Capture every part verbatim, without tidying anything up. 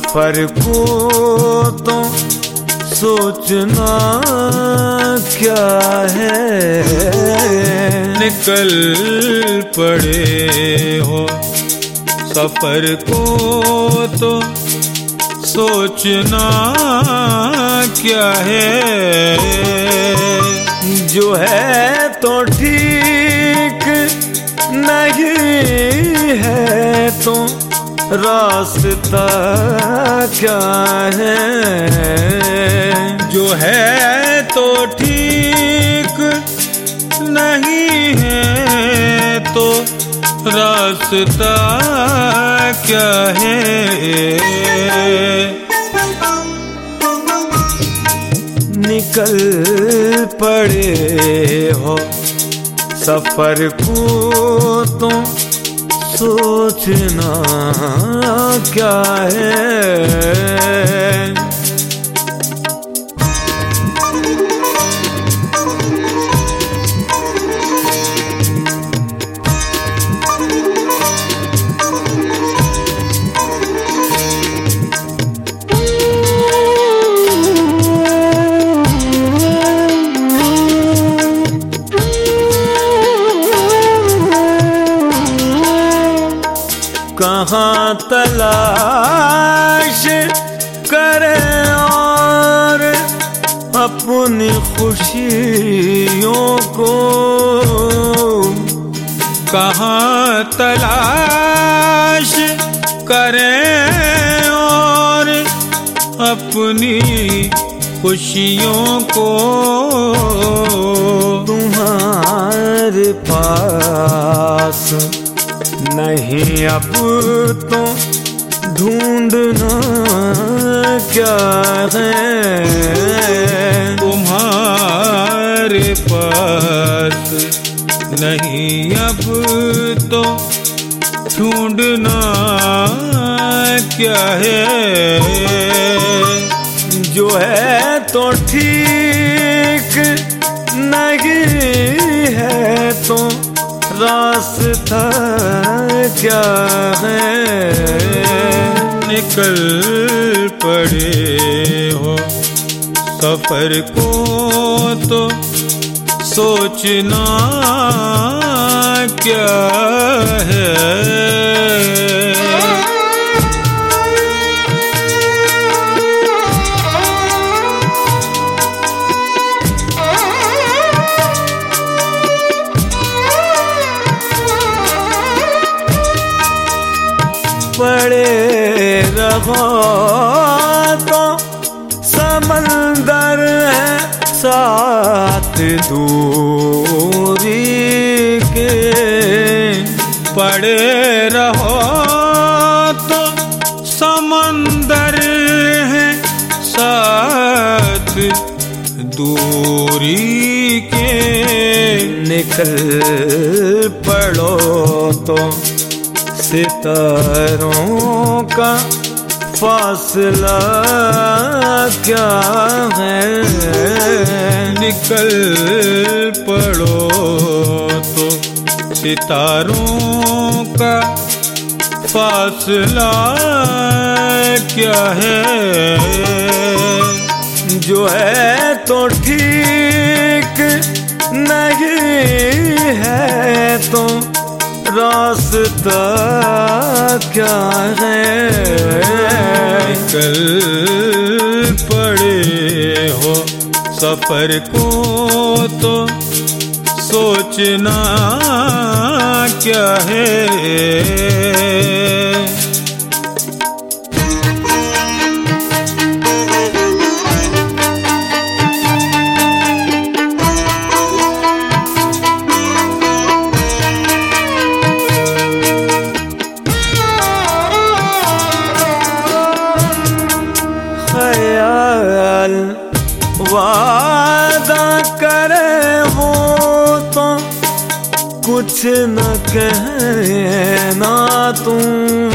सफर को तो सोचना क्या है। निकल पड़े हो सफर को तो सोचना क्या है। जो है तो ठीक नहीं है तो रास्ता क्या है। जो है तो ठीक नहीं है तो रास्ता क्या है। निकल पड़े हो सफर को तो सोचना क्या है। कहाँ तलाश करें और अपनी खुशियों को। कहाँ तलाश करें और अपनी खुशियों को। तुम्हारे पास नहीं अब तो ढूंढना क्या है। तुम्हारे पास नहीं अब तो ढूंढना क्या है। जो है तो ठीक नहीं है तो रास्ता क्या है। निकल पड़े हो सफर को तो सोचना क्या है। पड़े रहो तो समंदर है साथ दूरी के। पड़े रहो तो समंदर है साथ दूरी के। निकल पड़ो तो सितारों का फासला क्या है। निकल पड़ो तो सितारों का फासला क्या है। जो है तो ठीक नहीं है तो रास्ता क्या है। निकल पड़े हो सफर को तो सोचना क्या है। वादा करे वो तो कुछ न कहना तुम।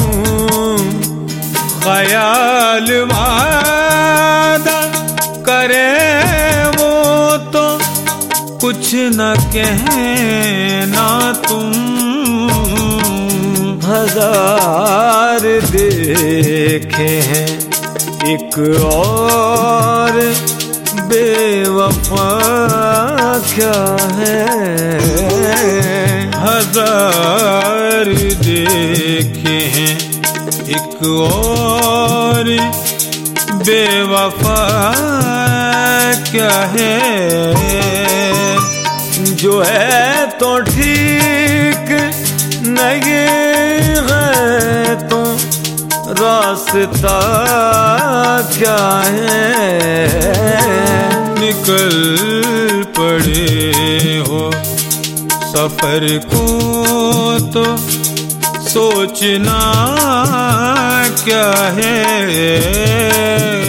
ख्याल वादा करे वो तो कुछ न कहना तुम। हजार देखे हैं एक और बेवफा क्या है। हजार देखे हैं एक और बेवफा क्या है। जो है तो ठीक नहीं है तो रास्ता क्या है। निकल पड़े हो सफर को तो सोचना क्या है।